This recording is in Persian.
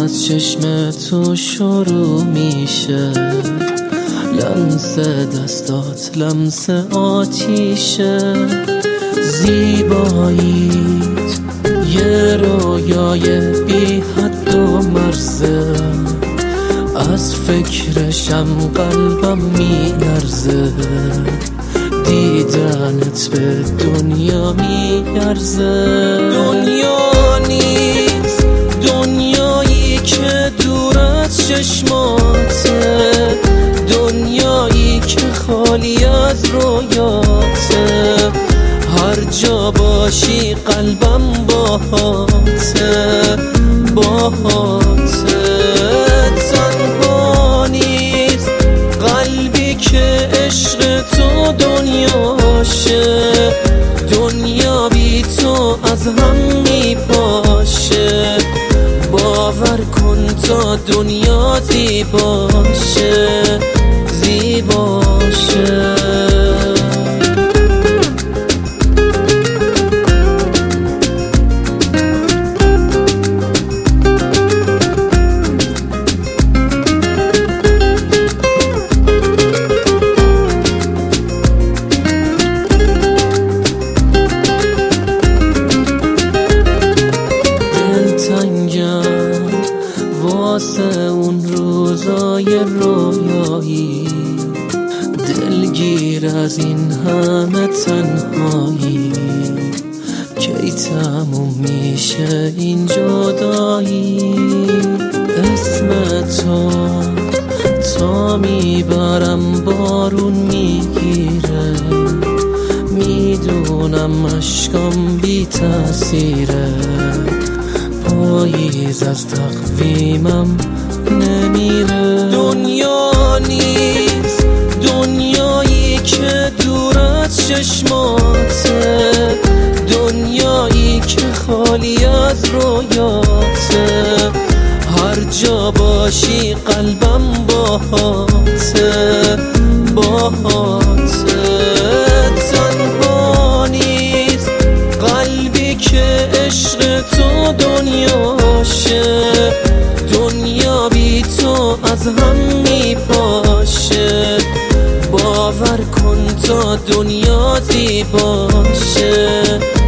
از چشم تو شروع میشه، لمس دستات لمس آتیشه. زیباییت یه رویای بی حد و مرزه، از فکرشم قلبم میلرزه. دیدنت به دنیا میارزه. دنیا نیست دنیایی که دور از چشماته، دنیایی که خالی از رویاته. هر جا باشی قلبم باهاته، باهاته. تنها نیست قلبی که عشق تو دنیاشه، دنیا بی تو از هم میپاشه. باور کن تا دنیا زیباشه، زیباشه. واسه اون روزای رویایی، دلگیر از این همه تنهایی. کی تموم میشه این جدایی؟ اسم تو تا میبرم بارون میگیره، میدونم اشکام بی تأثیره. پاییز از تقویمم نمیره. دنیا نیست دنیایی که دور از چشماته، دنیایی که خالی از رویاته. هر جا باشی قلبم باهاته، باهاته. تنها نیست قلبی که عشق تو دنیاشه، دنیا بی تو از هم میپاشه. باور کن تا دنیا زیباشه.